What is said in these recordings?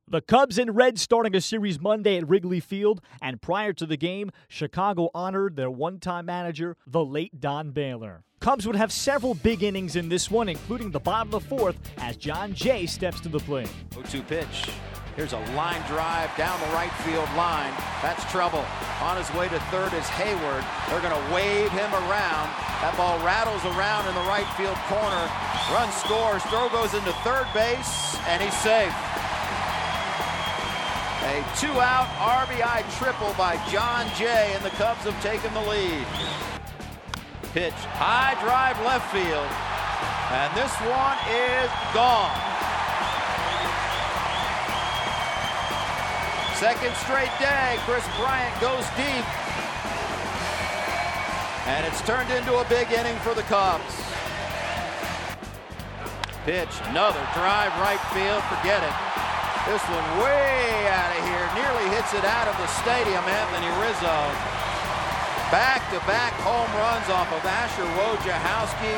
The Cubs and Reds starting a series Monday at Wrigley Field, and prior to the game, Chicago honored their one-time manager, the late Don Baylor. Cubs would have several big innings in this one, including the bottom of the fourth, as Jon Jay steps to the plate. 0-2 pitch. Here's a line drive down the right field line. That's trouble. On his way to third is Hayward. They're going to wave him around. That ball rattles around in the right field corner. Run scores. Throw goes into third base, and he's safe. A two-out RBI triple by Jon Jay, and the Cubs have taken the lead. Pitch, high drive left field, and this one is gone. Second straight day, Kris Bryant goes deep, and it's turned into a big inning for the Cubs. Pitch, another drive right field, forget it. This one way out of here, nearly hits it out of the stadium, Anthony Rizzo. Back-to-back home runs off of Asher Wojciechowski,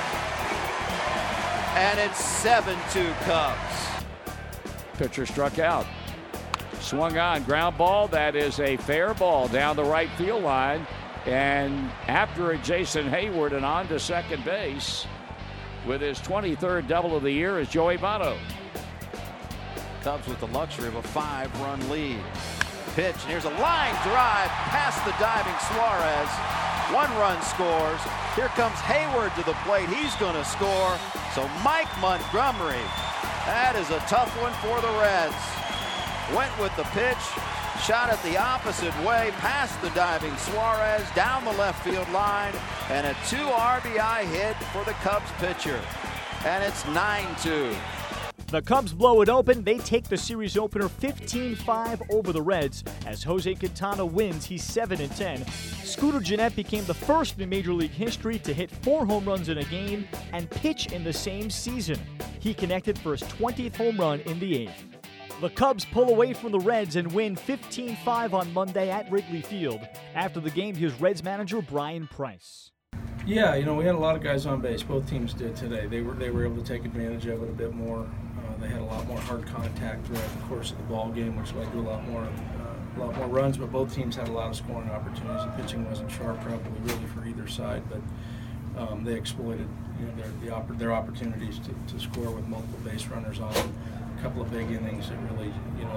and it's 7-2 Cubs. Pitcher struck out. Swung on, ground ball. That is a fair ball down the right field line. And after it, Jason Hayward, and on to second base with his 23rd double of the year is Joey Votto. Cubs with the luxury of a 5-run lead. Pitch, and here's a line drive past the diving Suarez. 1 run scores. Here comes Hayward to the plate. He's going to score. So Mike Montgomery, that is a tough one for the Reds. Went with the pitch, shot it the opposite way, past the diving Suarez, down the left field line, and a 2 RBI hit for the Cubs pitcher. And it's 9-2. The Cubs blow it open. They take the series opener 15-5 over the Reds. As Jose Quintana wins, he's 7-10. Scooter Gennett became the first in Major League history to hit 4 home runs in a game and pitch in the same season. He connected for his 20th home run in the 8th. The Cubs pull away from the Reds and win 15-5 on Monday at Wrigley Field. After the game, here's Reds manager Bryan Price. Yeah, we had a lot of guys on base. Both teams did today. They were able to take advantage of it a bit more. They had a lot more hard contact throughout the course of the ball game, which led to a lot more runs. But both teams had a lot of scoring opportunities. The pitching wasn't sharp, probably really for either side, but they exploited their opportunities to score with multiple base runners on them. A couple of big innings that really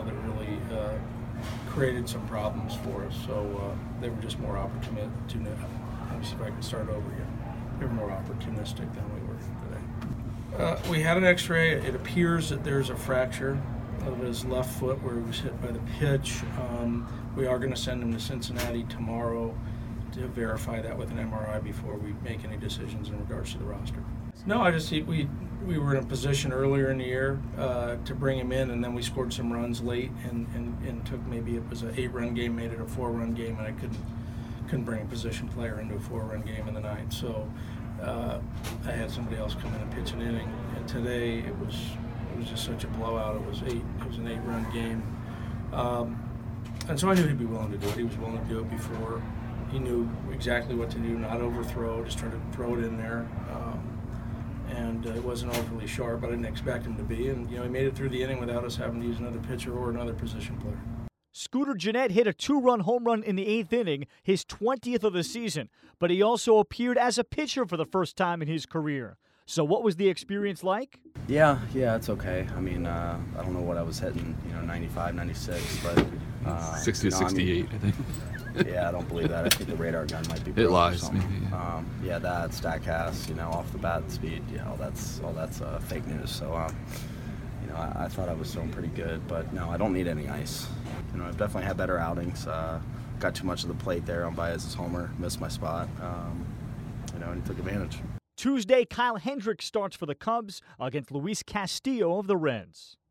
created some problems for us. So they were just more opportunistic. Let me see if I can start over again. They were more opportunistic than we were today. We had an X-ray. It appears that there's a fracture of his left foot where he was hit by the pitch. We are going to send him to Cincinnati tomorrow to verify that with an MRI before we make any decisions in regards to the roster. No, we were in a position earlier in the year to bring him in, and then we scored some runs late and took, maybe it was an 8-run game, made it a 4-run game, and I couldn't bring a position player into a 4-run game in the 9th. So I had somebody else come in and pitch an inning, and today it was just such a blowout. It was an 8-run game, and so I knew he'd be willing to do it. He was willing to do it before. He knew exactly what to do, not overthrow, just try to throw it in there. And it wasn't overly sharp. I didn't expect him to be, and he made it through the inning without us having to use another pitcher or another position player. Scooter Gennett hit a 2-run home run in the 8th inning, his 20th of the season, but he also appeared as a pitcher for the first time in his career. So what was the experience like? Yeah, it's okay. I mean, I don't know what I was hitting, 95, 96, but 60 to 68, I think. Yeah, I don't believe that. I think the radar gun might be broken. It lies, maybe. Yeah, that Statcast, off the bat speed, all that's fake news. So, I thought I was throwing pretty good, but no, I don't need any ice. I've definitely had better outings. Got too much of the plate there on Baez's homer, missed my spot, and he took advantage. Tuesday, Kyle Hendricks starts for the Cubs against Luis Castillo of the Reds.